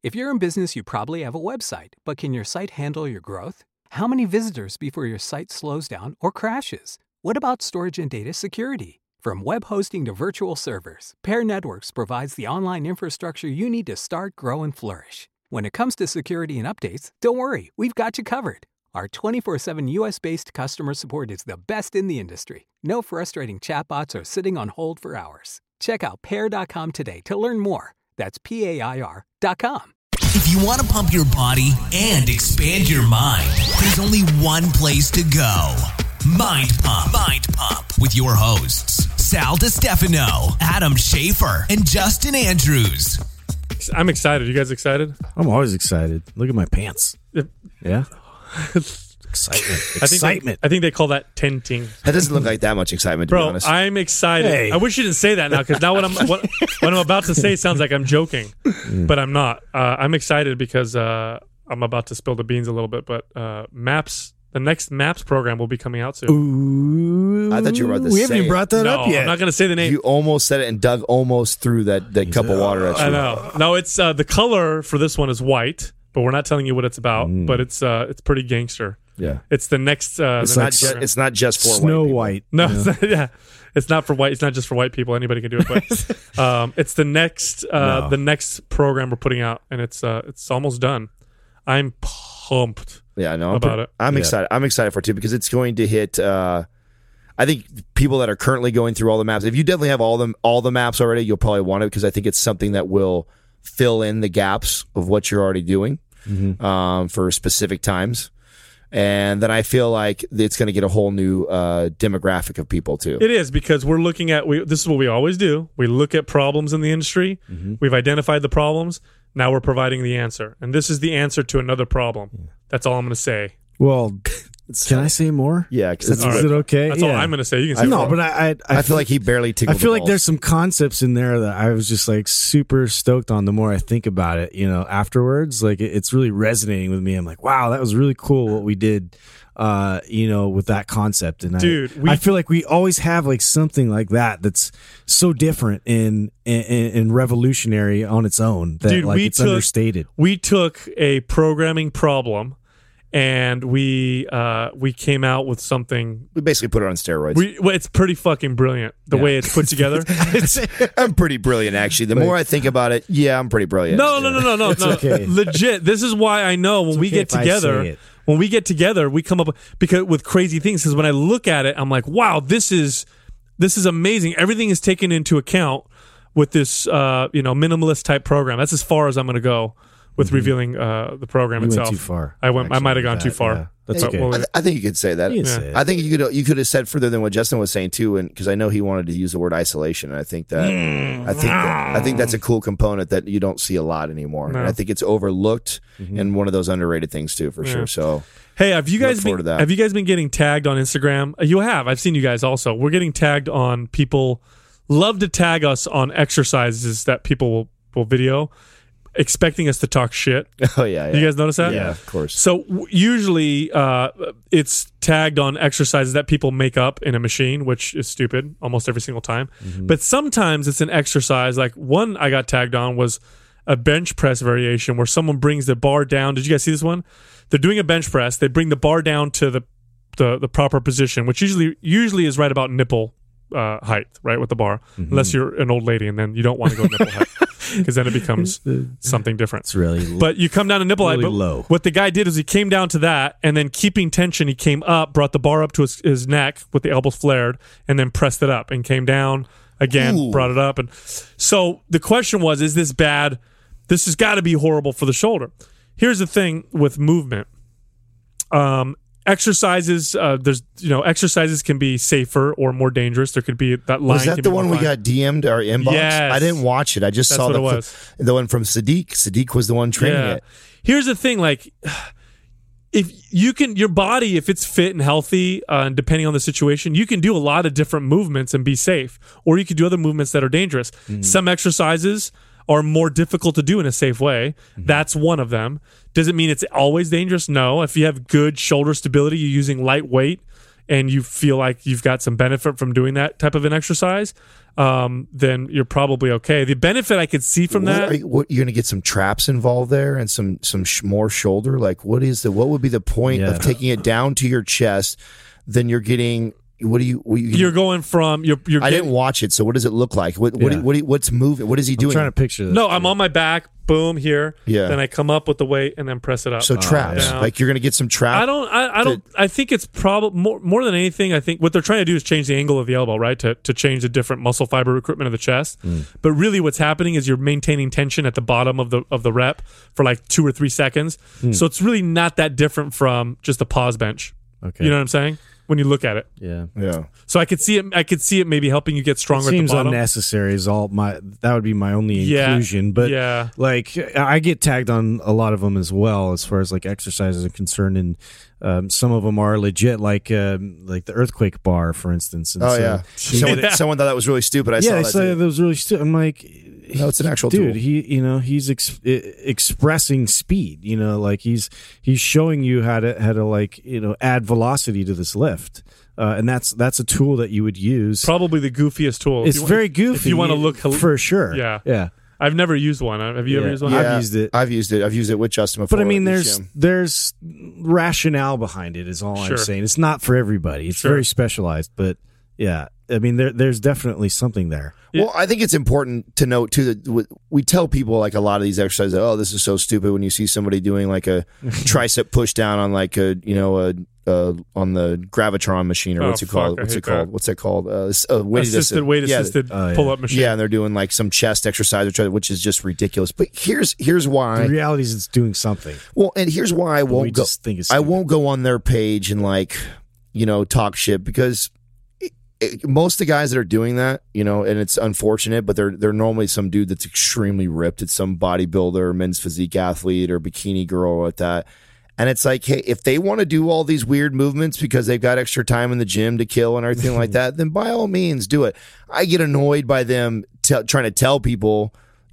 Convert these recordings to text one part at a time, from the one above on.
If you're in business, you probably have a website, but can your site handle your growth? How many visitors before your site slows down or crashes? What about storage and data security? From web hosting to virtual servers, Pair Networks provides the online infrastructure you need to start, grow, and flourish. When it comes to security and updates, don't worry, we've got you covered. Our 24/7 US-based customer support is the best in the industry. No frustrating chatbots or sitting on hold for hours. Check out Pair.com today to learn more. That's PAIR.com. If you want to pump your body and expand your mind, there's only one place to go. Mind Pump. Mind Pump with your hosts, Sal DiStefano, Adam Schafer, and Justin Andrews. I'm excited. You guys excited? I'm always excited. Look at my pants. Yeah. Excitement. I think they call that tenting. That doesn't look like that much excitement, to be honest. I'm excited. Hey. I wish you didn't say that now, because now what I'm about to say sounds like I'm joking, but I'm not. I'm excited because I'm about to spill the beans a little bit. But the next Maps program will be coming out soon. Ooh, I thought you were about to say. We haven't even brought that up yet. I'm not going to say the name. You almost said it, and Doug almost threw that cup of water at you. I know. No, it's the color for this one is white, but we're not telling you what it's about. But it's pretty gangster. Yeah, it's the next. It's not just for Snow White. No, it's not for white. It's not just for white people. Anybody can do it. But it's the next the next program we're putting out, and it's almost done. I'm pumped. Yeah, I know about it. I'm excited. I'm excited for it too, because it's going to hit. I think people that are currently going through all the maps. If you definitely have all the maps already, you'll probably want it, because I think it's something that will fill in the gaps of what you're already doing for specific times. And then I feel like it's going to get a whole new demographic of people too. It is, because we're looking at this is what we always do. We look at problems in the industry. We've identified the problems. Now we're providing the answer, and this is the answer to another problem. That's all I'm going to say. Well, can I say more? Yeah, is it okay? That's all I'm going to say. You can say more. But I feel like he barely tickled. I feel the like balls. there's some concepts in there that I was just like super stoked on. The more I think about it, afterwards, like it's really resonating with me. I'm like, wow, that was really cool what we did. With that concept, and I feel like we always have like something like that's so different and revolutionary on its own that it's understated. We took a programming problem, and we came out with something. We basically put it on steroids. It's pretty fucking brilliant the way it's put together. I'm pretty brilliant, actually. The more I think about it, I'm pretty brilliant. No. Okay. Legit. This is why I know when we get together. When we get together, we come up with crazy things. Because when I look at it, I'm like, wow, this is amazing. Everything is taken into account with this minimalist type program. That's as far as I'm going to go with revealing the program itself. Went too far. I might have gone too far. Yeah. That's okay. I think you could say that. I think you could have said further than what Justin was saying too, and because I know he wanted to use the word isolation, and I think that's a cool component that you don't see a lot anymore. No. And I think it's overlooked and one of those underrated things too, for sure. So hey, have you guys been getting tagged on Instagram? You have. I've seen you guys also. We're getting tagged on. People love to tag us on exercises that people will video, expecting us to talk shit. Oh, yeah. You guys notice that? Yeah, of course. So usually it's tagged on exercises that people make up in a machine, which is stupid almost every single time. But sometimes it's an exercise. Like one I got tagged on was a bench press variation where someone brings the bar down. Did you guys see this one? They're doing a bench press. They bring the bar down to the proper position, which usually is right about nipple height, right, with the bar, unless you're an old lady, and then you don't want to go nipple height. Because then it becomes something different. It's really but you come down to nipple height. Really but low. What the guy did is he came down to that, and then keeping tension, he came up, brought the bar up to his neck with the elbows flared, and then pressed it up and came down again, brought it up. And so the question was, is this bad? This has got to be horrible for the shoulder. Here's the thing with movement. Exercises, exercises can be safer or more dangerous. There could be that line. Was that the one we got DM'd or inbox? Yes. I didn't watch it. I just saw the one from Sadiq. Sadiq was the one training it. Here's the thing, like, if you can, your body, if it's fit and healthy, and depending on the situation, you can do a lot of different movements and be safe, or you could do other movements that are dangerous. Some exercises are more difficult to do in a safe way. That's one of them. Does it mean it's always dangerous? No. If you have good shoulder stability, you're using light weight and you feel like you've got some benefit from doing that type of an exercise, then you're probably okay. The benefit I could see from that, you're going to get some traps involved there and some more shoulder. Like, what would be the point of taking it down to your chest? Then you're getting. You're going from you're I didn't watch it, so what does it look like? What's moving? What is he doing? I'm trying to picture this. No, I'm on my back, boom here. Yeah. Then I come up with the weight and then press it up. So traps, down. like you're going to get some traps. I think it's probably more than anything. I think what they're trying to do is change the angle of the elbow, right? To change the different muscle fiber recruitment of the chest. But really, what's happening is you're maintaining tension at the bottom of the rep for like 2 or 3 seconds. So it's really not that different from just a pause bench. Okay. You know what I'm saying? When you look at it, Yeah. So I could see it maybe helping you get stronger. Seems at the bottom. unnecessary. That would be my only inclusion. But like I get tagged on a lot of them as well, as far as like exercises are concerned, and some of them are legit, like the earthquake bar, for instance. And Someone thought that was really stupid. I saw that. That was really stupid. I'm like, no, it's an actual dude. tool. He's expressing speed. Like he's showing you how to like add velocity to this lift, and that's a tool that you would use. Probably the goofiest tool. It's very goofy. If you want to look for sure. Yeah. I've never used one. Have you ever used one? Yeah, I've used it. I've used it with Justin before. But I mean, there's rationale behind it. Is all I'm saying. It's not for everybody. It's very specialized. But yeah, I mean, there's definitely something there. Well, I think it's important to note too that we tell people like a lot of these exercises. Oh, this is so stupid when you see somebody doing like a tricep push down on like on the Gravitron machine or what's it called? What's it called? Weight assisted pull up machine. Yeah, and they're doing like some chest exercise, which is just ridiculous. But here's why. The reality is it's doing something. Well, and here's why I won't go. I won't go on their page and like talk shit because. Most of the guys that are doing that, and it's unfortunate, but they're normally some dude that's extremely ripped. It's some bodybuilder, men's physique athlete, or bikini girl like that. And it's like, hey, if they want to do all these weird movements because they've got extra time in the gym to kill and everything like that, then by all means do it. I get annoyed by them trying to tell people,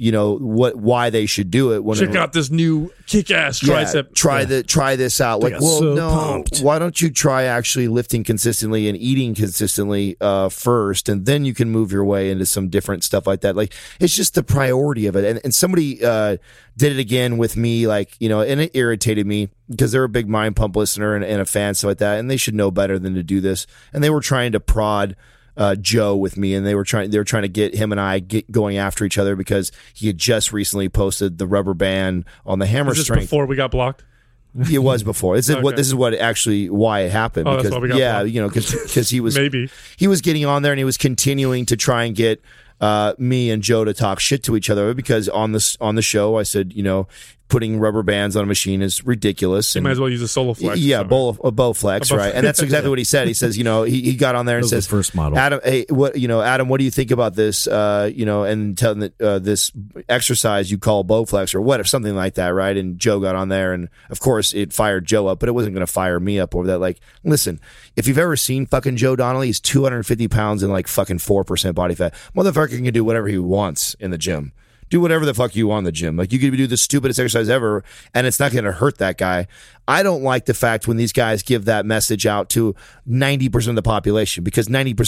why they should do it. Check out this new kick-ass tricep. Try this out. Like, well, so no. pumped. Why don't you try actually lifting consistently and eating consistently first, and then you can move your way into some different stuff like that. Like, it's just the priority of it. And somebody did it again with me, like, and it irritated me because they're a big Mind Pump listener and a fan, stuff like that, and they should know better than to do this. And they were trying to prod Joe with me, and they were trying to get him and I going after each other because he had just recently posted the rubber band on the hammer strength. Before we got blocked? It was before. This is what actually why it happened. Oh, because, that's why we got blocked. Because he was he was getting on there and he was continuing to try and get me and Joe to talk shit to each other because on the show I said putting rubber bands on a machine is ridiculous. You might as well use a Soloflex. Yeah, a Bowflex, right? And that's exactly what he said. He says, he got on there and says, the first model. Adam, hey, Adam, what do you think about this? And telling that this exercise you call Bowflex or whatever, something like that, right? And Joe got on there, and of course it fired Joe up, but it wasn't going to fire me up over that. Like, listen, if you've ever seen fucking Joe Donnelly, he's 250 pounds and like fucking 4% body fat. Motherfucker can do whatever he wants in the gym. Do whatever the fuck you want in the gym. Like, you could do the stupidest exercise ever, and it's not going to hurt that guy. I don't like the fact when these guys give that message out to 90% of the population, because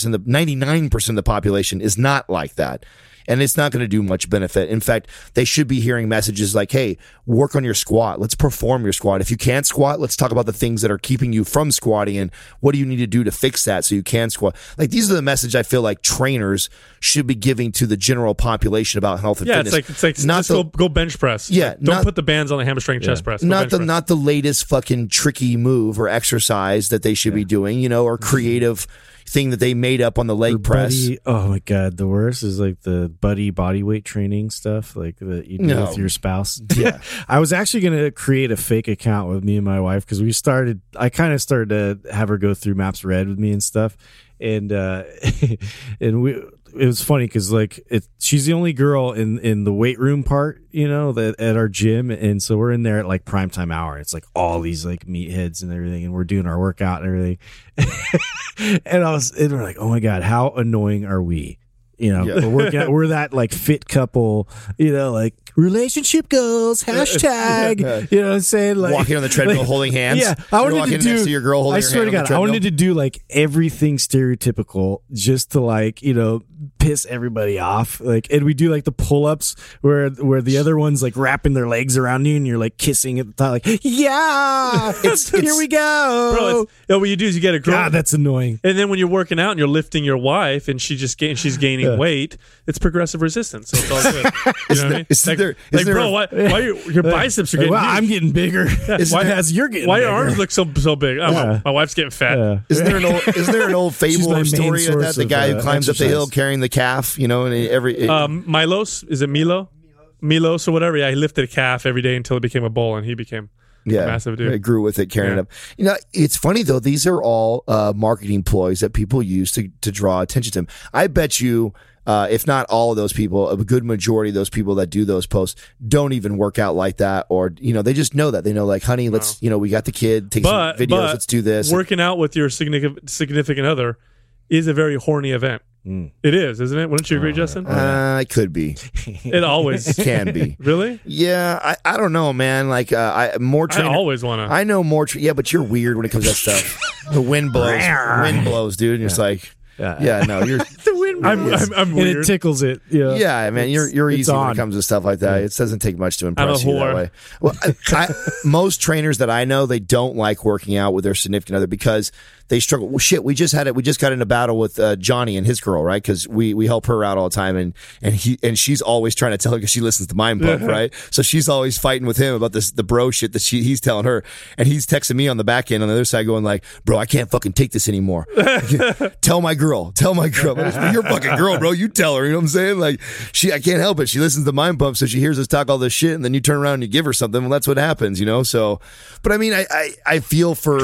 99% of the population is not like that. And it's not going to do much benefit. In fact, they should be hearing messages like, hey, work on your squat. Let's perform your squat. If you can't squat, let's talk about the things that are keeping you from squatting and what do you need to do to fix that so you can squat. Like, these are the message I feel like trainers should be giving to the general population about health and fitness. It's like not go bench press. Yeah. Don't put the bands on the hamstring chest press. Not the latest fucking tricky move or exercise that they should be doing, or creative thing that they made up on the leg press. Oh my god, the worst is like the buddy body weight training stuff, like that you do with your spouse. Yeah. I was actually going to create a fake account with me and my wife because I kind of started to have her go through Maps Red with me and stuff, and it was funny because she's the only girl in the weight room part, that at our gym, and so we're in there at like prime time hour. It's like all these like meatheads and everything, and we're doing our workout and everything. And we're like, oh my god, how annoying are we? You know, we're working out, we're that like fit couple, you know, like relationship goals, hashtag, you know what I'm saying? Like walking on the treadmill holding hands. Yeah. I You're wanted walking to do, next to your girl holding I her swear to hand on God, the I wanted treadmill. to do like everything stereotypical just to like, you know, piss everybody off. Like, and we do like the pull-ups where the other one's like wrapping their legs around you and you're like kissing at the top, like, yeah, here we go. Bro, what you do is you get a girl. God, that's annoying. And then when you're working out and you're lifting your wife and she's gaining weight, it's progressive resistance. So it's all good. You know what I mean? Like, bro, why your biceps are getting Well, huge? I'm getting bigger. Why you're getting Why bigger? your arms look so big? Oh, my wife's getting fat. Yeah. Isn't there an old She's fable my or main story of that? source The of, guy who climbs up the hill exercise. carrying the calf, you know, and Milos, is it Milo? Milos or whatever. Yeah, he lifted a calf every day until it became a bull, and he became a massive dude. It grew with it, carrying it up. You know, it's funny though. These are all marketing ploys that people use to draw attention to them. I bet you, if not all of those people, a good majority of those people that do those posts don't even work out like that, or you know, they just know that. They know, like, honey, let's, you know, we got the kid, take some videos, let's do this. Working out with your significant other is a very horny event. It is, isn't it? Wouldn't you agree, Justin? It could be. It always Can be. Really? Yeah, I don't know, man. Like, I always want to. I know more. Yeah, but you're weird when it comes to that stuff. The wind blows, dude. And you're just like, yeah, no, you're. The wind. I'm And weird. it tickles it. Yeah, Yeah, man, you're it's easy when on. it comes to stuff like that. It doesn't take much to impress I'm a you that whore. way. Well, most trainers that I know, they don't like working out with their significant other because they struggle. Well, shit, we just got in a battle with Johnny and his girl, right? Because we help her out all the time, and she's always trying to tell her because she listens to Mind Pump, right? So she's always fighting with him about the bro shit that he's telling her, and he's texting me on the back end on the other side, going like, "Bro, I can't fucking take this anymore. Tell my girl. But you're fucking girl, bro. You tell her. You know what I'm saying? Like, I can't help it. She listens to Mind Pump, so she hears us talk all this shit, and then you turn around and you give her something. Well, that's what happens, you know. So, but I mean, I feel for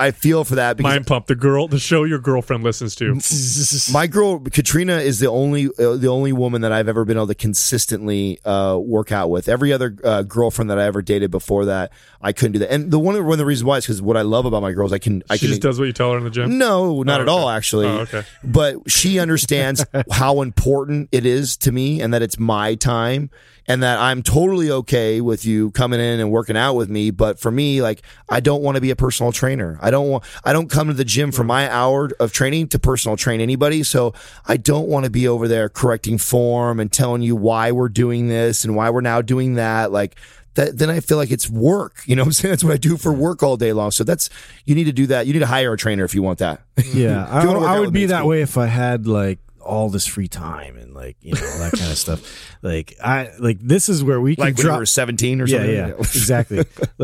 that because Mind Pump, the show your girlfriend listens to. my girl Katrina is the only woman that I've ever been able to consistently work out with. Every other girlfriend that I ever dated before that, I couldn't do that. And one of the reasons why is because what I love about my girls, I can She just does what you tell her in the gym. No, not at all, actually. Oh, okay. But she understands how important it is to me, and that it's my time, and that I'm totally okay with you coming in and working out with me. But for me, like, I don't want to be a personal trainer. I don't come to the gym for my hour of training to personal train anybody. So I don't want to be over there correcting form and telling you why we're doing this and why we're now doing that. Like, then I feel like it's work. You know what I'm saying? That's what I do for work all day long. So you need to do that. You need to hire a trainer if you want that. Yeah, If you wanna work I out would with be me, it's that cool. way if I had like all this free time and like, you know, that kind of stuff. Like this is where we can Like when you drop. were 17 or Yeah, something? yeah, exactly.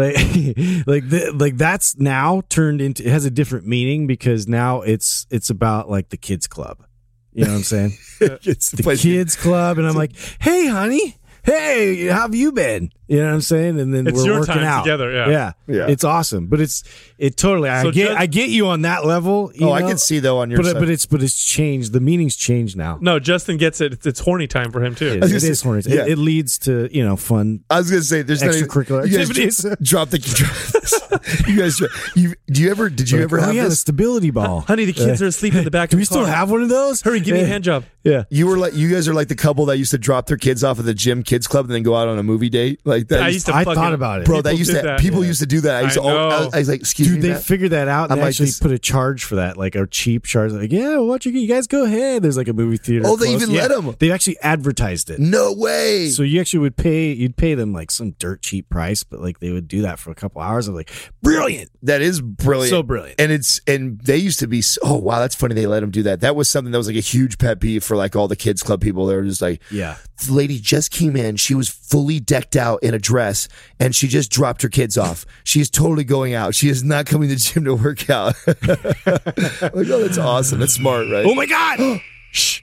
like that's now turned into, it has a different meaning because now it's about like the kids club. You know what I'm saying? It's The place- kids club, and I'm like, hey, honey. Hey, how have you been? You know what I'm saying? And then It's we're your working time out together, yeah. Yeah. It's awesome, but it totally. So I get you on that level. You I know? can see though on your side. but it's changed. The meaning's changed now. No, Justin gets it. It's horny time for him too. It is horny. Yeah. It leads to fun. I was gonna say there's Extracurricular you guys activities. Drop the. You guys, did you ever Oh have yeah, the this? stability ball. Honey, the kids are asleep in the back. Do of we the still car. have one of those? Hurry, give me a hand job. Yeah. You guys are like the couple that used to drop their kids off at the gym kids club and then go out on a movie date like that. I used to I fucking- thought about it. bro, that people used did to that. people used to do that. I used to. know. I was like, excuse Dude, me, they Matt? figured that out and I'm they like, actually this- put a charge for that, like a cheap charge. Like, yeah, watch you guys go ahead. There's like a movie theater. Oh, they close. even let 'em? They actually advertised it. No way. So you actually you'd pay them like some dirt cheap price, but like they would do that for a couple hours. I'm like, brilliant. That is brilliant. So brilliant. And they used to be oh wow, that's funny they let them do that. That was something that was like a huge pet peeve for like all the kids club people. They were just like, Yeah. the lady just came in, she was fully decked out in a dress and she just dropped her kids off. She's totally going out. She is not coming to the gym to work out. Like, oh, that's awesome. That's smart, right? Oh my God. Shh.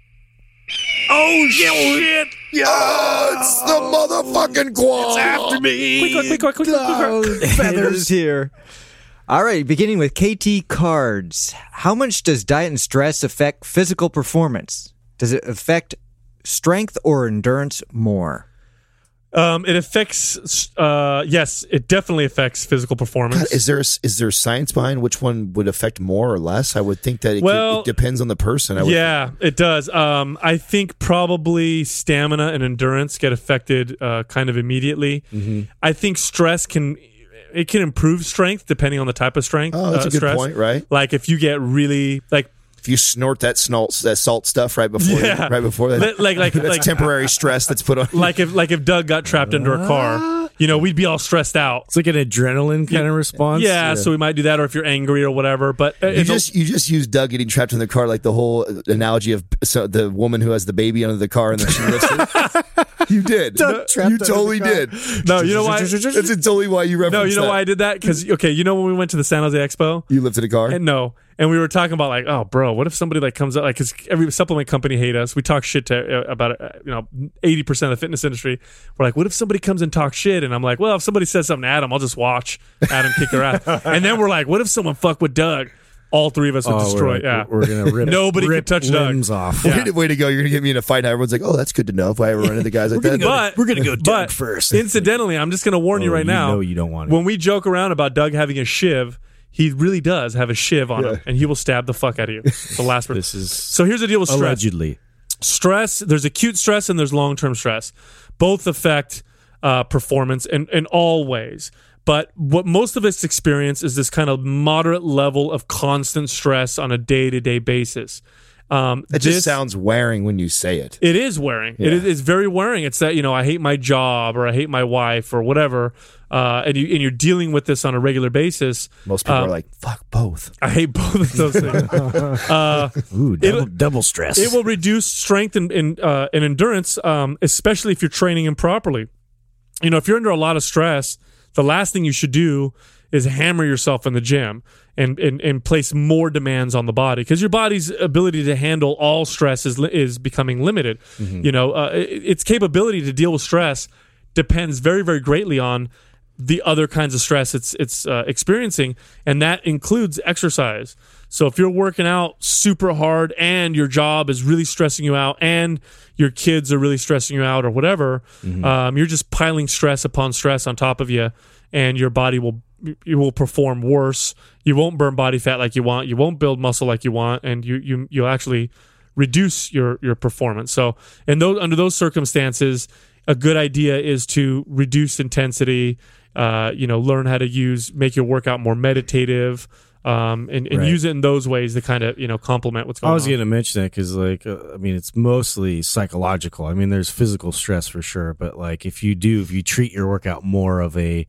Oh shit! Oh, it's the motherfucking quad. It's after me. Quick. Feathers here. All right, beginning with KT Cards. How much does diet and stress affect physical performance? Does it affect strength or endurance more? It affects. Yes, it definitely affects physical performance. God, is there science behind which one would affect more or less? I would think that it depends on the person. It does. I think probably stamina and endurance get affected kind of immediately. Mm-hmm. I think stress can improve strength depending on the type of strength. Oh, that's a good stress. point, right? Like if you get really if you snort that salt stuff right before that, that's temporary stress that's put on. Like if Doug got trapped under a car, we'd be all stressed out. It's like an adrenaline kind of response. Yeah, so we might do that, or if you're angry or whatever. But you just use Doug getting trapped in the car, like the whole analogy of the woman who has the baby under the car and then she lifts it. You did. You totally did. No, you know why? That's totally why you referenced. No, you know why I did that? Because when we went to the San Jose Expo, you lifted a car. And we were talking about like, oh, bro, what if somebody comes up, because every supplement company hate us. We talk shit to about 80% of the fitness industry. We're like, what if somebody comes and talks shit? And I'm like, well, if somebody says something to Adam, I'll just watch Adam kick their ass. And then we're like, what if someone fuck with Doug? All three of us would destroy. We're gonna rip. Nobody rip can touch limbs Doug. off. Yeah. Way to go! You're gonna get me in a fight. Now everyone's like, "Oh, that's good to know." If I ever run into guys like that, we're gonna go Doug first. Incidentally, I'm just gonna warn you right now. No, you don't want it. When we joke around about Doug having a shiv, he really does have a shiv on him, and he will stab the fuck out of you. The last person. So here's the deal with stress. Allegedly. Stress. There's acute stress and there's long-term stress. Both affect performance in all ways. But what most of us experience is this kind of moderate level of constant stress on a day-to-day basis. It just sounds wearing when you say it. It is wearing. Yeah. It's very wearing. It's that, I hate my job or I hate my wife or whatever, and you're dealing with this on a regular basis. Most people are like, fuck both. I hate both of those things. Ooh, double stress. It will reduce strength and endurance, especially if you're training improperly. If you're under a lot of stress, the last thing you should do is hammer yourself in the gym and place more demands on the body, because your body's ability to handle all stress is becoming limited. Mm-hmm. Its capability to deal with stress depends very, very greatly on the other kinds of stress it's experiencing, and that includes exercise. So if you're working out super hard and your job is really stressing you out and your kids are really stressing you out or whatever, mm-hmm. You're just piling stress upon stress on top of you, and your body will perform worse. You won't burn body fat like you want. You won't build muscle like you want, and you'll actually reduce your performance. So under those circumstances, a good idea is to reduce intensity, learn how to make your workout more meditative, and right. Use it in those ways to kind of, complement what's going on. I was going to mention that because, it's mostly psychological. There's physical stress for sure, but if you treat your workout more of a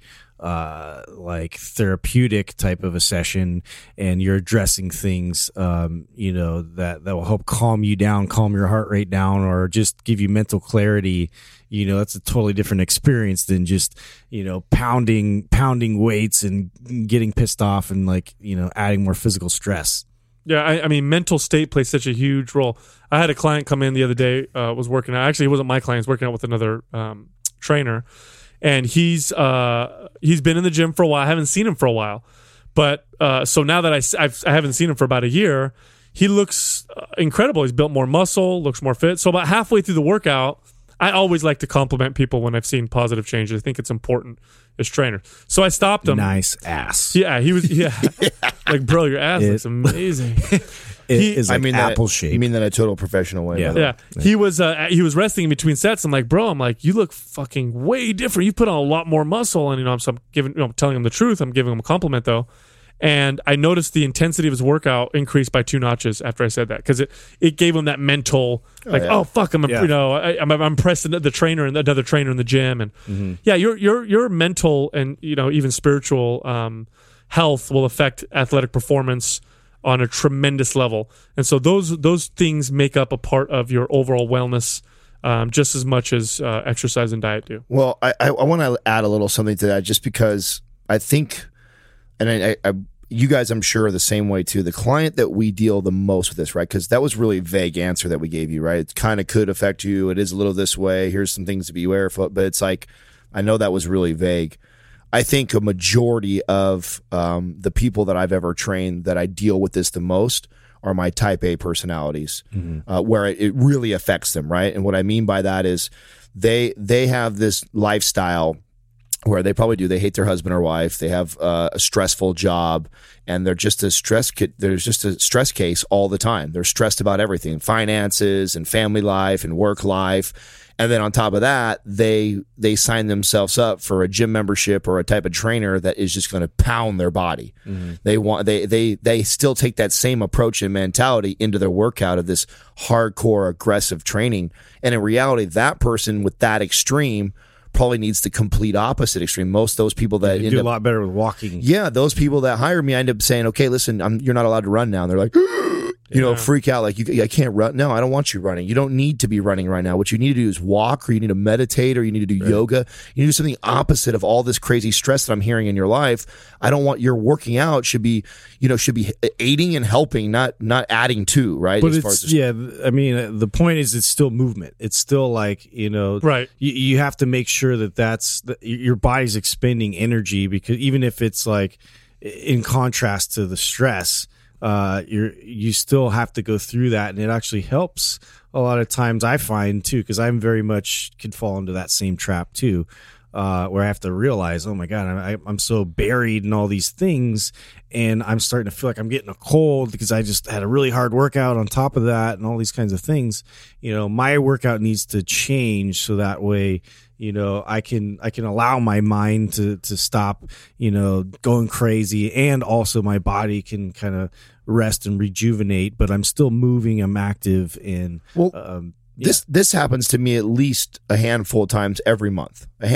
therapeutic type of a session, and you're addressing things, that will help calm you down, calm your heart rate down, or just give you mental clarity. That's a totally different experience than just, pounding weights and getting pissed off and adding more physical stress. Yeah, mental state plays such a huge role. I had a client come in the other day, was working out. Actually, it wasn't my client. He was working out with another trainer. And he's been in the gym for a while. I haven't seen him for a while. But so now that I haven't seen him for about a year, he looks incredible. He's built more muscle, looks more fit. So about halfway through the workout, I always like to compliment people when I've seen positive changes. I think it's important as trainer. So I stopped him. Nice ass. Yeah, he was. Yeah, like, bro, your ass looks amazing. It is apple shape. You mean that in a total professional way? Yeah. He was resting in between sets. I'm like, bro, you look fucking way different. You've put on a lot more muscle, and I'm telling him the truth. I'm giving him a compliment though. And I noticed the intensity of his workout increased by 2 notches after I said that, because it gave him that mental oh fuck, I'm impressed the trainer and another trainer in the gym, and mm-hmm. your mental and even spiritual health will affect athletic performance on a tremendous level, and so those things make up a part of your overall wellness just as much as exercise and diet do. Well, I want to add a little something to that, just because I think. And I, you guys, I'm sure, are the same way too. The client that we deal the most with this, right? Because that was really a vague answer that we gave you, right? It kind of could affect you. It is a little this way. Here's some things to be aware of. But it's like, I know that was really vague. I think a majority of the people that I've ever trained that I deal with this the most are my type A personalities, where it really affects them, right? And what I mean by that is they have this lifestyle where they probably do. They hate their husband or wife. They have a stressful job, and they're just a stress there's just a stress case all the time. They're stressed about everything, finances and family life and work life. And then on top of that, they sign themselves up for a gym membership or a type of trainer that is just going to pound their body. They still take that same approach and mentality into their workout of this hardcore aggressive training. And in reality, that person with that extreme probably needs the complete opposite extreme. Most of those people that do a lot better with walking. Yeah, those people that hire me, I end up saying, okay, listen, you're not allowed to run now. And they're like, freak out. Like, I can't run. No, I don't want you running. You don't need to be running right now. What you need to do is walk, or you need to meditate, or you need to do yoga. You need to do something opposite of all this crazy stress that I'm hearing in your life. I don't want your working out should be aiding and helping, not adding to, right? But I mean, the point is it's still movement. It's still like, right. You have to make sure that your body's expending energy, because even if it's like in contrast to the stress, you still have to go through that, and it actually helps a lot of times, I find, too, because I'm very much could fall into that same trap too, where I have to realize, oh my God, I'm so buried in all these things, and I'm starting to feel like I'm getting a cold because I just had a really hard workout on top of that and all these kinds of things. My workout needs to change so that way, I can allow my mind to stop, going crazy, and also my body can kind of rest and rejuvenate, but I'm still moving, I'm active, and this happens to me at least a handful of times every month. I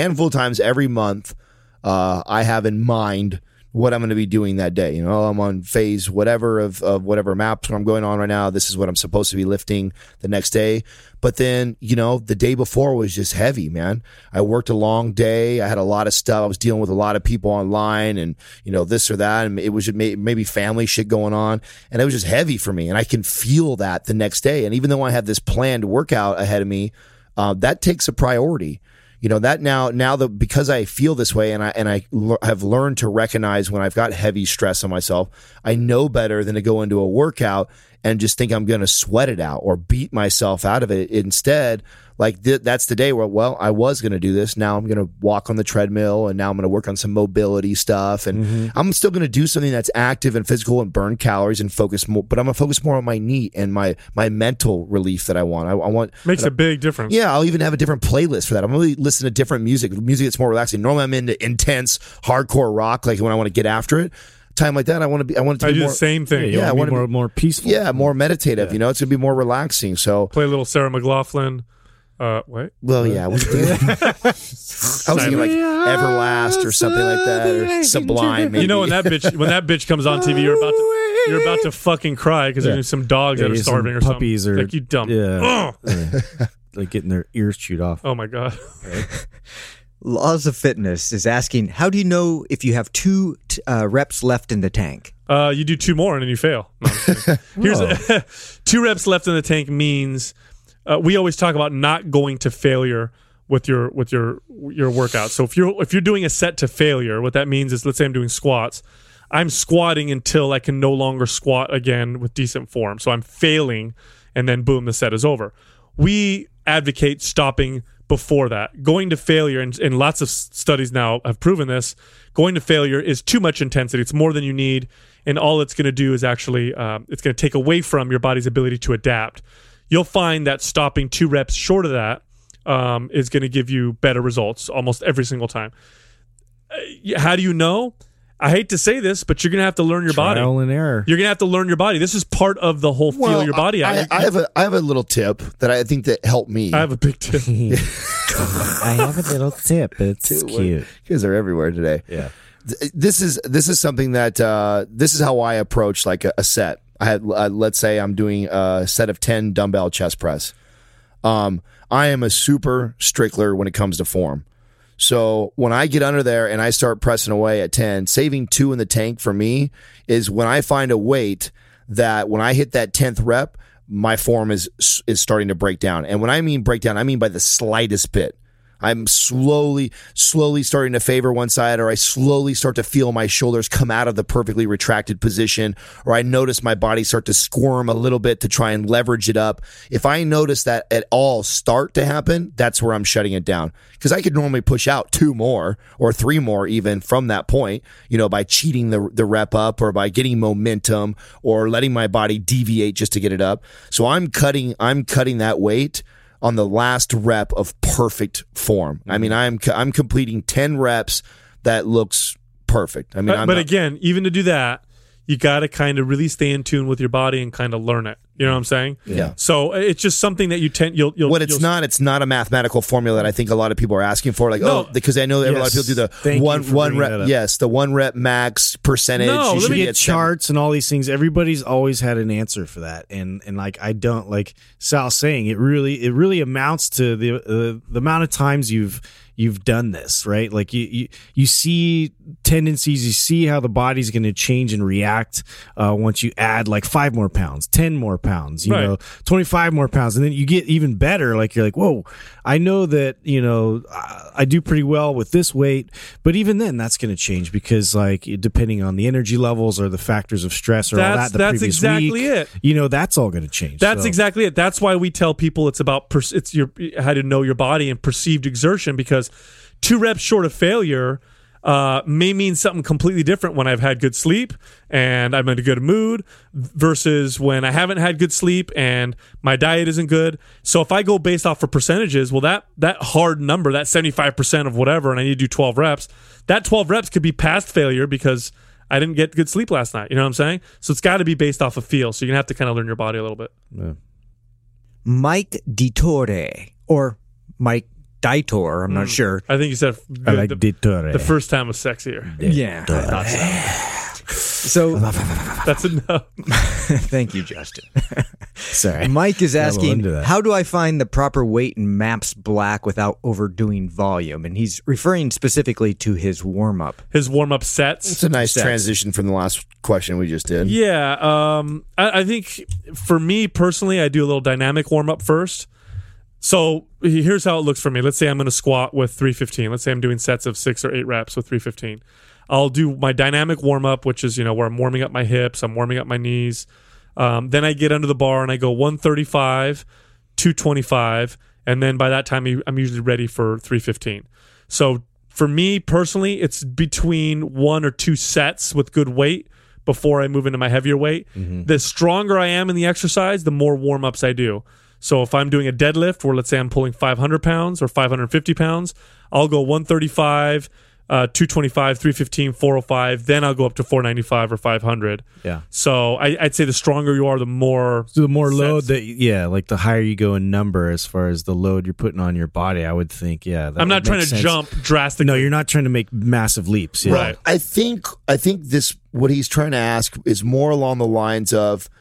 have in mind what I'm going to be doing that day. I'm on phase whatever of whatever maps I'm going on right now. This is what I'm supposed to be lifting the next day. But then, the day before was just heavy, man. I worked a long day. I had a lot of stuff. I was dealing with a lot of people online, and, this or that. And it was just maybe family shit going on. And it was just heavy for me. And I can feel that the next day. And even though I have this planned workout ahead of me, that takes a priority. That now because I feel this way, and I have learned to recognize when I've got heavy stress on myself, I know better than to go into a workout and just think I'm going to sweat it out or beat myself out of it. Instead, like that's the day where, I was going to do this. Now I'm going to walk on the treadmill, and now I'm going to work on some mobility stuff, and I'm still going to do something that's active and physical and burn calories and focus more, but I'm going to focus more on my NEAT and my mental relief that I want. I want makes a big difference. Yeah. I'll even have a different playlist for that. I'm really listening to different music that's more relaxing. Normally I'm into intense hardcore rock, like when I want to get after it. Time like that, I want it to be do more, the same thing. I want to be more peaceful. Yeah, more meditative. It's going to be more relaxing. So play a little Sarah McLachlan. Wait. Well, yeah. I was thinking like Everlast or something like that, or Sublime. Maybe. When that bitch comes on TV, you're about to fucking cry because there's some dogs that are starving or puppies something. Or like you dumb. Like getting their ears chewed off. Oh my God. Laws of Fitness is asking, how do you know if you have 2 reps left in the tank? You do 2 more and then you fail. No, here's 2 reps left in the tank means we always talk about not going to failure with your workout. So if you're doing a set to failure, what that means is, let's say I'm doing squats. I'm squatting until I can no longer squat again with decent form. So I'm failing, and then boom, the set is over. We advocate stopping before that. Going to failure, and lots of studies now have proven this, going to failure is too much intensity. It's more than you need, and all it's going to do is actually it's going to take away from your body's ability to adapt. You'll find that stopping 2 reps short of that is going to give you better results almost every single time. How do you know? I hate to say this, but you're going to have to learn your body. Trial and error. You're going to have to learn your body. This is part of the whole feel your body out. I have a little tip that I think that helped me. I have a big tip. I have a little tip. It's cute. You guys are everywhere today. Yeah. This is something that this is how I approach like a set. I had let's say I'm doing a set of 10 dumbbell chest press. I am a super stickler when it comes to form. So when I get under there and I start pressing away at 10, saving 2 in the tank for me is when I find a weight that when I hit that 10th rep, my form is starting to break down. And when I mean break down, I mean by the slightest bit. I'm slowly starting to favor one side, or I slowly start to feel my shoulders come out of the perfectly retracted position, or I notice my body start to squirm a little bit to try and leverage it up. If I notice that at all start to happen, that's where I'm shutting it down. Because I could normally push out 2 more or 3 more even from that point, by cheating the rep up or by getting momentum or letting my body deviate just to get it up. So I'm cutting that weight on the last rep of perfect form. I mean, I'm completing 10 reps that looks perfect. I mean, again, even to do that, you got to kind of really stay in tune with your body and kind of learn it. You know what I'm saying? Yeah. So it's just something that it's not a mathematical formula that I think a lot of people are asking for. Like, because I know that a lot of people do the one rep. Yes, the 1 rep max percentage. No, you let me get get charts and all these things. Everybody's always had an answer for that, and like I don't like Sal's saying. It really amounts to the amount of times you've done this, right? Like you see tendencies, you see how the body's going to change and react once you add like 5 more pounds, 10 more pounds, 25 more pounds, and then you get even better. Like you're like, whoa, I know that I do pretty well with this weight, but even then that's going to change because like depending on the energy levels or the factors of stress or all that the previous exactly week, it. That's all going to change. That's exactly it. That's why we tell people it's about how to know your body and perceived exertion, because 2 reps short of failure may mean something completely different when I've had good sleep and I'm in a good mood versus when I haven't had good sleep and my diet isn't good. So if I go based off of percentages, well, that hard number, that 75% of whatever, and I need to do 12 reps, that 12 reps could be past failure because I didn't get good sleep last night. You know what I'm saying? So it's got to be based off of feel. So you're going to have to kind of learn your body a little bit. Yeah. Mike Ditore, or Mike Ditor, I'm not sure. I think you said I like Ditore. the first time was sexier. Yeah. So that's enough. Thank you, Justin. Sorry. Mike is asking, into that. how do I find the proper weight in MAPS Black without overdoing volume? And he's referring specifically to his warm-up. His warm-up sets. It's a nice transition from the last question we just did. Yeah. I think for me personally, I do a little dynamic warm-up first. So here's how it looks for me. Let's say I'm going to squat with 315. Let's say I'm doing sets of 6 or 8 reps with 315. I'll do my dynamic warm-up, which is, where I'm warming up my hips, I'm warming up my knees. Then I get under the bar and I go 135, 225, and then by that time I'm usually ready for 315. So for me personally, it's between 1 or 2 sets with good weight before I move into my heavier weight. Mm-hmm. The stronger I am in the exercise, the more warm-ups I do. So if I'm doing a deadlift where let's say I'm pulling 500 pounds or 550 pounds, I'll go 135, 225, 315, 405. Then I'll go up to 495 or 500. Yeah. So I'd say the stronger you are, the more load that like the higher you go in number as far as the load you're putting on your body. I would think, I'm not trying to jump drastically. No, you're not trying to make massive leaps. Yeah. Right. I think this what he's trying to ask is more along the lines of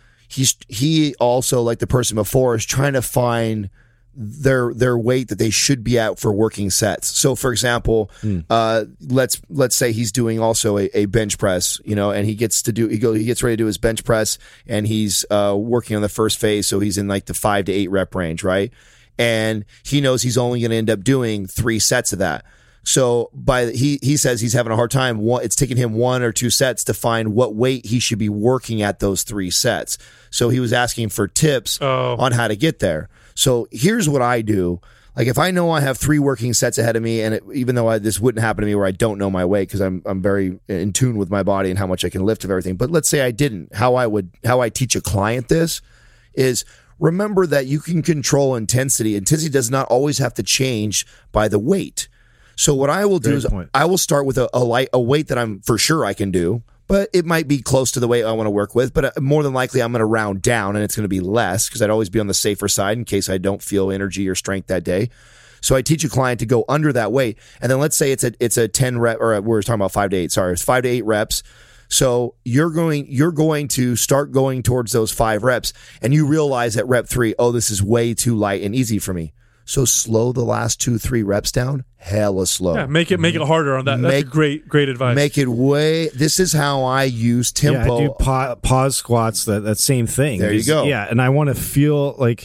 he also, like the person before, is trying to find their weight that they should be at for working sets. So for example, let's say he's doing also a bench press, and he gets ready to do his bench press and he's working on the first phase, so he's in like the 5 to 8 rep range, right? And he knows he's only going to end up doing 3 sets of that. So he says he's having a hard time. It's taking him 1 or 2 sets to find what weight he should be working at those 3 sets. So he was asking for tips on how to get there. So here's what I do. Like if I know I have 3 working sets ahead of me, and even though this wouldn't happen to me where I don't know my weight because I'm very in tune with my body and how much I can lift of everything. But let's say I didn't. How I teach a client this is, remember that you can control intensity. Intensity does not always have to change by the weight. So what I will do is I will start with a weight that I'm for sure I can do, but it might be close to the weight I want to work with. But more than likely, I'm going to round down and it's going to be less because I'd always be on the safer side in case I don't feel energy or strength that day. So I teach a client to go under that weight. And then let's say it's a 10 rep, or we're talking about 5 to 8. Sorry, it's 5 to 8 reps. So you're going to start going towards those 5 reps and you realize at rep 3, this is way too light and easy for me. So slow the last 2-3 reps down, hella slow. Yeah, make it harder on that. That's great advice. Make it this is how I use tempo. Yeah, I do pause squats, that same thing. There you go. Yeah, and I want to feel like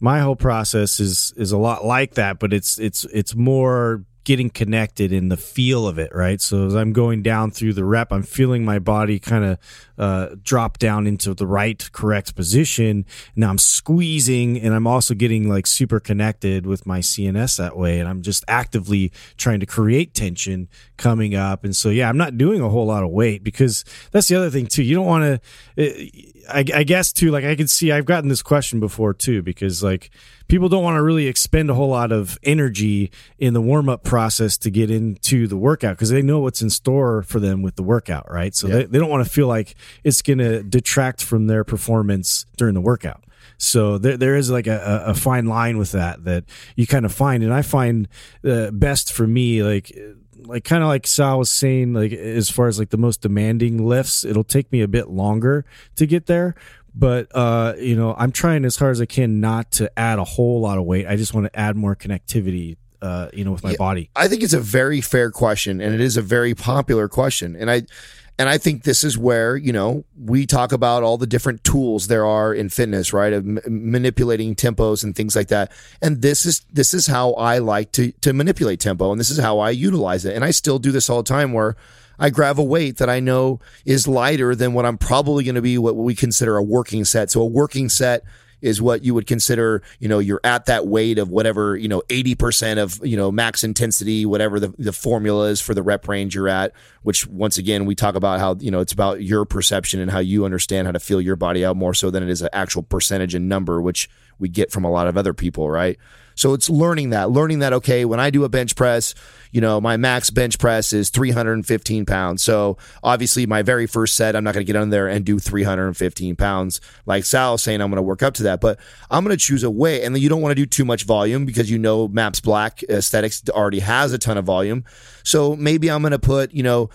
my whole process is a lot like that, but it's more getting connected in the feel of it, right? So as I'm going down through the rep, I'm feeling my body kind of drop down into the right, correct position. Now I'm squeezing, and I'm also getting like super connected with my CNS that way, and I'm just actively trying to create tension coming up. And so, yeah, I'm not doing a whole lot of weight, because that's the other thing too. You don't want to, I guess too, like I can see I've gotten this question before too, because like people don't want to really expend a whole lot of energy in the warm-up process to get into the workout, because they know what's in store for them with the workout, right? So they don't want to feel like it's going to detract from their performance during the workout. So there is like a fine line with that you kind of find. And I find best for me, like kind of like Sal was saying, like as far as like the most demanding lifts, it'll take me a bit longer to get there. But, I'm trying as hard as I can not to add a whole lot of weight. I just want to add more connectivity, with my body. I think it's a very fair question, and it is a very popular question. And I think this is where, we talk about all the different tools there are in fitness, right? Of manipulating tempos and things like that. And this is how I like to manipulate tempo, and this is how I utilize it. And I still do this all the time, where I grab a weight that I know is lighter than what I'm probably going to be what we consider a working set. So a working set is what you would consider, you're at that weight of whatever, 80% of, max intensity, whatever the formula is for the rep range you're at, which once again, we talk about how, it's about your perception and how you understand how to feel your body out more so than it is an actual percentage and number, which we get from a lot of other people, right? So it's learning that, okay, when I do a bench press, my max bench press is 315 pounds. So obviously my very first set, I'm not going to get on there and do 315 pounds. Like Sal saying, I'm going to work up to that, but I'm going to choose a weight. And then you don't want to do too much volume, because Maps Black Aesthetics already has a ton of volume. So maybe I'm going to put,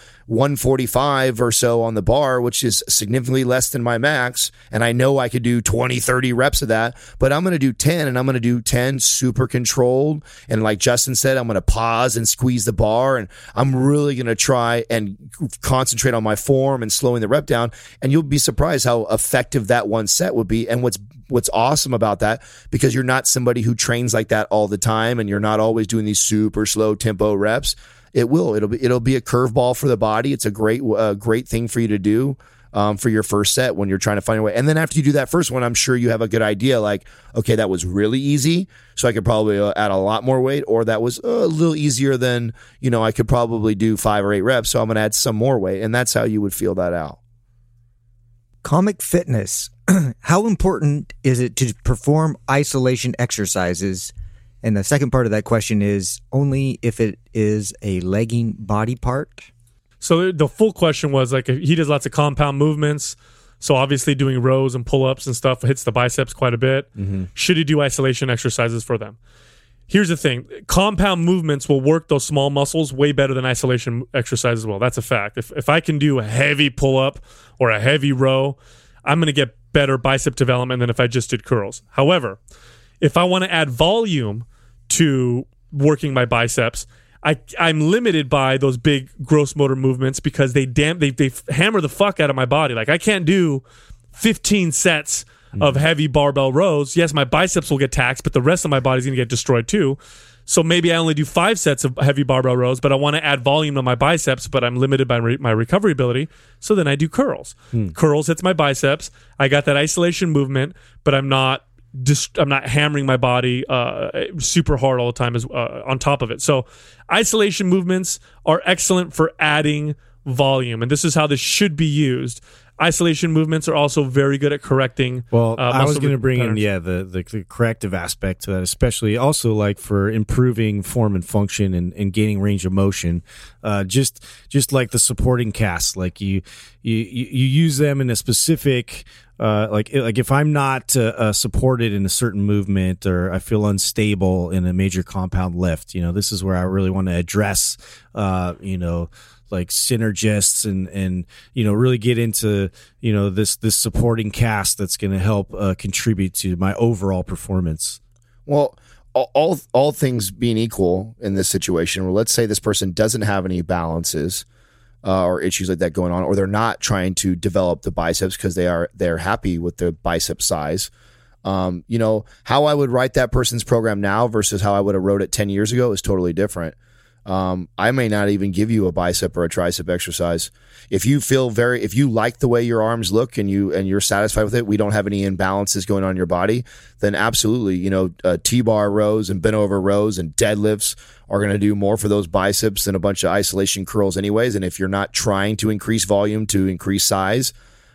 145 or so on the bar, which is significantly less than my max. And I know I could do 20, 30 reps of that, but I'm going to do 10, and I'm going to do 10 super controlled. And like Justin said, I'm going to pause and squeeze the bar, and I'm really going to try and concentrate on my form and slowing the rep down. And you'll be surprised how effective that one set would be. And what's awesome about that, because you're not somebody who trains like that all the time, and you're not always doing these super slow tempo reps. It'll be a curveball for the body. It's a great thing for you to do for your first set when you're trying to find a way. And then after you do that first one, I'm sure you have a good idea, like, okay, that was really easy, so I could probably add a lot more weight, or that was a little easier than, I could probably do 5 or 8 reps, so I'm going to add some more weight. And that's how you would feel that out. Comic Fitness. How important is it to perform isolation exercises? And the second part of that question is only if it is a lagging body part. So the full question was like, he does lots of compound movements. So obviously doing rows and pull-ups and stuff hits the biceps quite a bit. Mm-hmm. Should he do isolation exercises for them? Here's the thing. Compound movements will work those small muscles way better than isolation exercises will. That's a fact. If I can do a heavy pull-up or a heavy row, I'm going to get better bicep development than if I just did curls. However, if I want to add volume to working my biceps, I'm limited by those big gross motor movements, because they hammer the fuck out of my body. Like I can't do 15 sets of heavy barbell rows. Yes, my biceps will get taxed, but the rest of my body's going to get destroyed too. So maybe I only do 5 sets of heavy barbell rows, but I want to add volume to my biceps, but I'm limited by my recovery ability. So then I do curls. Curls hits my biceps. I got that isolation movement, but I'm not hammering my body super hard all the time on top of it. So isolation movements are excellent for adding volume, and this is how this should be used. Isolation movements are also very good at correcting. Well, I was going to bring patterns. In, the corrective aspect to that, especially also like for improving form and function and gaining range of motion. Just like the supporting casts, like you use them in a specific. Like if I'm not supported in a certain movement, or I feel unstable in a major compound lift, this is where I really want to address, like synergists and really get into this supporting cast that's going to help contribute to my overall performance. Well, all things being equal in this situation, well, let's say this person doesn't have any balances or issues like that going on, or they're not trying to develop the biceps because they're happy with the bicep size. How I would write that person's program now versus how I would have wrote it 10 years ago is totally different. I may not even give you a bicep or a tricep exercise. If you like the way your arms look and you're satisfied with it, we don't have any imbalances going on in your body, then absolutely, T-bar rows and bent over rows and deadlifts are going to do more for those biceps than a bunch of isolation curls anyways. And if you're not trying to increase volume to increase size,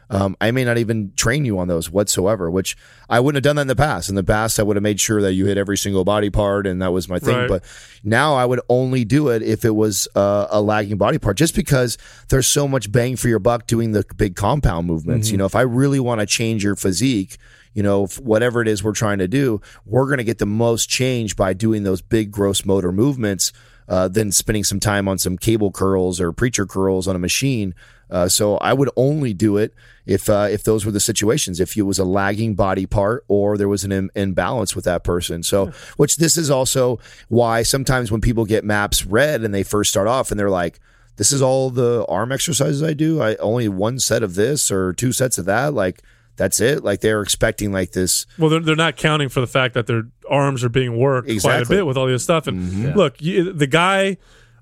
I may not even train you on those whatsoever, which I wouldn't have done that in the past. In the past, I would have made sure that you hit every single body part, and that was my thing. Right. But now I would only do it if it was a lagging body part, just because there's so much bang for your buck doing the big compound movements. If I really want to change your physique, whatever it is we're trying to do, we're going to get the most change by doing those big gross motor movements than spending some time on some cable curls or preacher curls on a machine. So I would only do it if those were the situations, if it was a lagging body part or there was an imbalance with that person. So, which this is also why sometimes when people get maps read and they first start off and they're like, this is all the arm exercises I do. I only one set of this or two sets of that. Like, that's it. Like, they're expecting like this. Well, they're not counting for the fact that their arms are being worked quite a bit with all this stuff. And look, the guy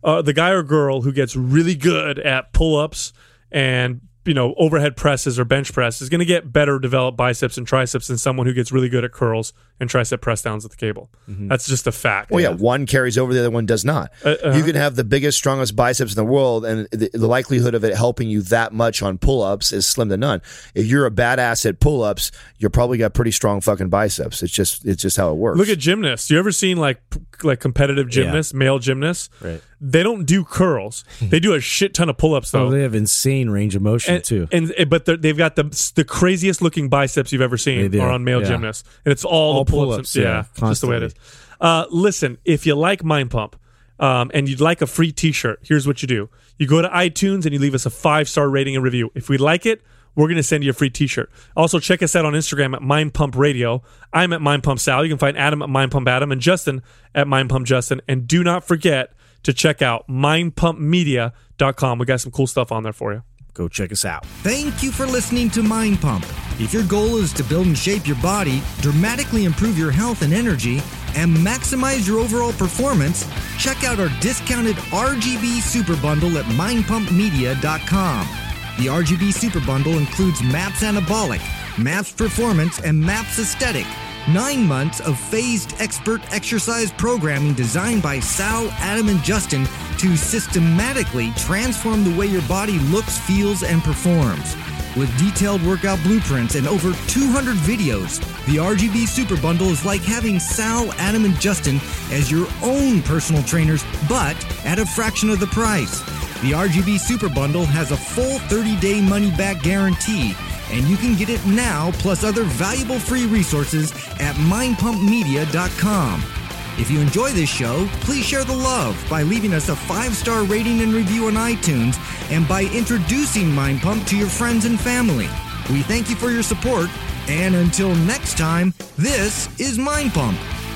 or girl who gets really good at pull-ups and overhead presses or bench press is going to get better developed biceps and triceps than someone who gets really good at curls and tricep press downs at the cable. That's just a fact. Well, yeah, one carries over, the other one does not. You can have the biggest, strongest biceps in the world, and the likelihood of it helping you that much on pull-ups is slim to none. If you're a badass at pull-ups, you're probably got pretty strong fucking biceps. It's just how it works. Look at gymnasts. You ever seen like competitive gymnasts, male gymnasts? Right. They don't do curls. They do a shit ton of pull-ups though. Oh, they have insane range of motion too. But they've got the craziest looking biceps you've ever seen are on male gymnasts, and it's all the pull-ups. Just the way it is. Listen, if you like Mind Pump and you'd like a free T-shirt, here's what you do: you go to iTunes and you leave us a 5-star rating and review. If we like it, we're going to send you a free T-shirt. Also, check us out on Instagram at Mind Pump Radio. I'm at Mind Pump Sal. You can find Adam at Mind Pump Adam and Justin at Mind Pump Justin. And do not forget to check out mindpumpmedia.com. We got some cool stuff on there for you. Go check us out. Thank you for listening to Mind Pump. If your goal is to build and shape your body, dramatically improve your health and energy, and maximize your overall performance, check out our discounted RGB Super Bundle at mindpumpmedia.com. The RGB Super Bundle includes MAPS Anabolic, MAPS Performance, and MAPS Aesthetic. 9 months of phased expert exercise programming designed by Sal, Adam, and Justin to systematically transform the way your body looks, feels, and performs. With detailed workout blueprints and over 200 videos, the RGB Super Bundle is like having Sal, Adam, and Justin as your own personal trainers, but at a fraction of the price. The RGB Super Bundle has a full 30-day money-back guarantee, and you can get it now plus other valuable free resources at mindpumpmedia.com. If you enjoy this show, please share the love by leaving us a 5-star rating and review on iTunes and by introducing Mind Pump to your friends and family. We thank you for your support, and until next time, this is Mind Pump.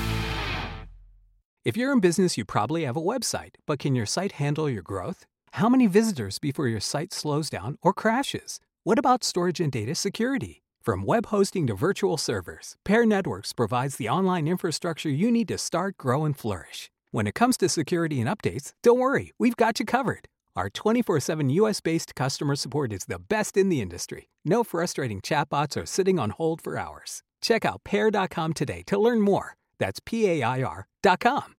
If you're in business, you probably have a website, but can your site handle your growth? How many visitors before your site slows down or crashes? What about storage and data security? From web hosting to virtual servers, Pair Networks provides the online infrastructure you need to start, grow, and flourish. When it comes to security and updates, don't worry, we've got you covered. Our 24/7 US-based customer support is the best in the industry. No frustrating chatbots or sitting on hold for hours. Check out Pair.com today to learn more. That's PAIR.com.